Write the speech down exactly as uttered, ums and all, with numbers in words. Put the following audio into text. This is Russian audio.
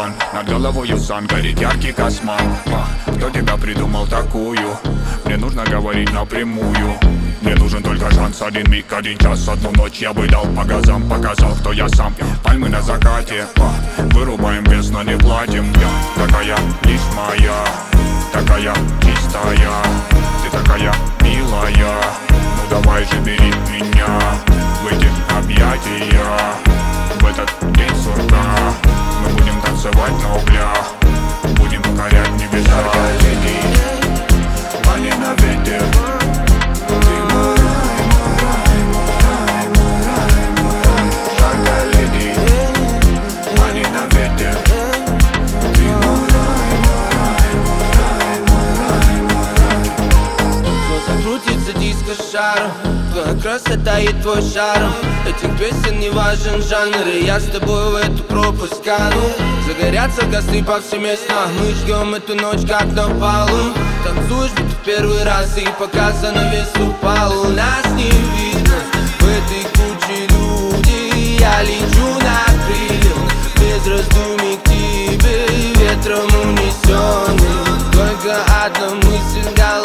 туман, над головою сан, горит яркий косман. Кто тебя придумал такую? Мне нужно говорить напрямую. Мне нужен только шанс, один миг, один час, одну ночь я бы дал по газам. Показал, кто я сам, пальмы на закате. Вырубаем вес, но не платим. Я такая, лишь моя, такая чистая. Ты такая милая, ну давай же бери меня в эти объятия. В этот день сурка мы будем танцевать на углях, будем покорять небеса. Лети, они на ветер. Ты мой рай, мой рай, мой рай, мой рай, мой рай. Жаркая леди, они на ветер. Ты мой рай, мой рай, мой рай, мой рай, мой рай. Глаза крутится диско-шаром, твоя красота и твой шарм. Этих песен не важен жанр, и я с тобой в эту пропасть кану. Загорятся костры повсеместно, мы ждем эту ночь как на балу. Танцуешь будто в первый раз, и пока занавес упал, нас не видно в этой куче люди. Я лечу на крыльях, без раздумий к тебе, ветром унесенный. Только одна мысль в голове.